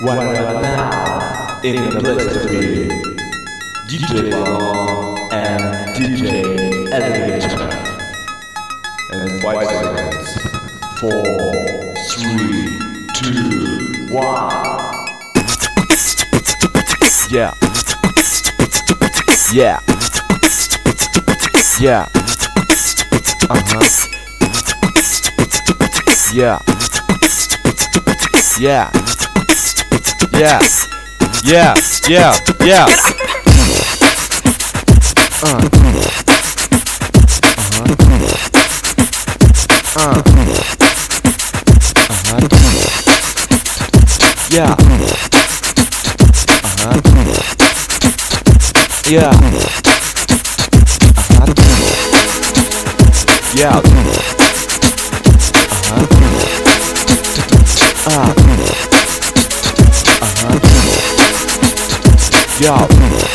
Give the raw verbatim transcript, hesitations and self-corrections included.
One right now, in the place to be, D J Ballon and D J Elevator. And five seconds. Four, three, two, one. Yeah. Yeah. Yeah. Uh-huh. Yeah. Yeah. Yeah. Yeah. Yeah. Yeah. Uh. Uh-huh. Uh. Uh-huh. Yeah. Uh-huh. Yeah. Uh-huh. Yeah. Uh-huh. Uh. Uh-huh. Yeah.